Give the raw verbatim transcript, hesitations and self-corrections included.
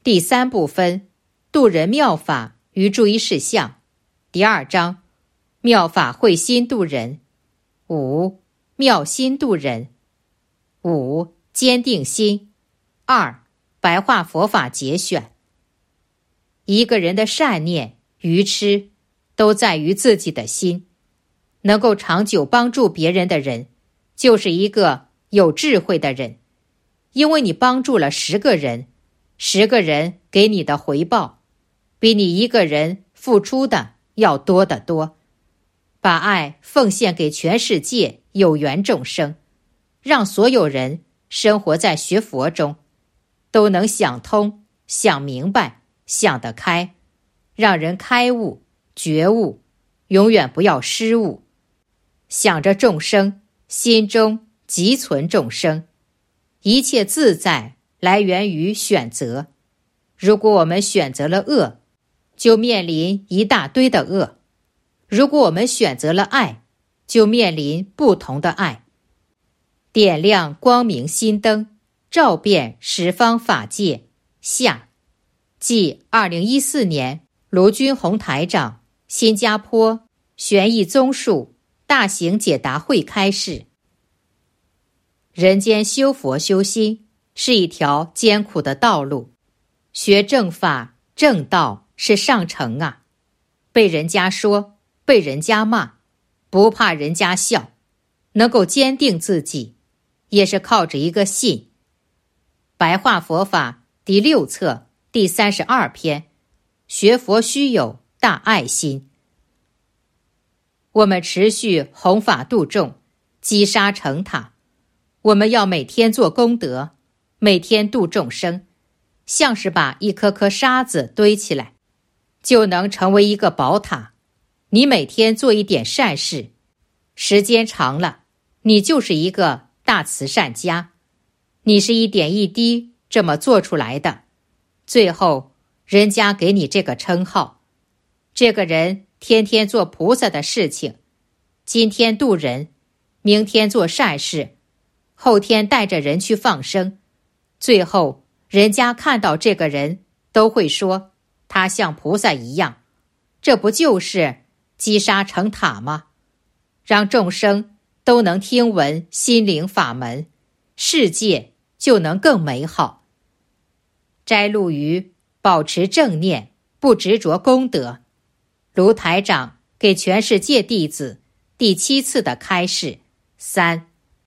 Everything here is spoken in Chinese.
第三部分，度人妙法与注意事项。第二章，妙法会心度人。五、妙心度人。五、坚定心。二、白话佛法节选。一个人的善念、愚痴，都在于自己的心。能够长久帮助别人的人，就是一个有智慧的人。因为你帮助了十个人，十个人给你的回报，比你一个人付出的要多得多。把爱奉献给全世界有缘众生，让所有人生活在学佛中，都能想通、想明白、想得开，让人开悟、觉悟，永远不要失误。想着众生，心中即存众生。一切自在来源于选择。如果我们选择了恶，就面临一大堆的恶；如果我们选择了爱，就面临不同的爱。点亮光明心灯，照遍十方法界。下，即二零一四年卢军宏台长新加坡玄义综述大型解答会开示。人间修佛修心是一条艰苦的道路，学正法正道是上乘啊。被人家说，被人家骂，不怕人家笑，能够坚定自己，也是靠着一个信。白话佛法第六册第三十二篇，学佛须有大爱心。我们持续弘法度众，积沙成塔。我们要每天做功德，每天度众生，像是把一颗颗沙子堆起来，就能成为一个宝塔。你每天做一点善事，时间长了，你就是一个大慈善家。你是一点一滴这么做出来的，最后人家给你这个称号。这个人天天做菩萨的事情，今天度人，明天做善事，后天带着人去放生，最后人家看到这个人都会说他像菩萨一样。这不就是积沙成塔吗？让众生都能听闻心灵法门，世界就能更美好。摘录于保持正念，不执着功德。卢台长给全世界弟子第七次的开示。三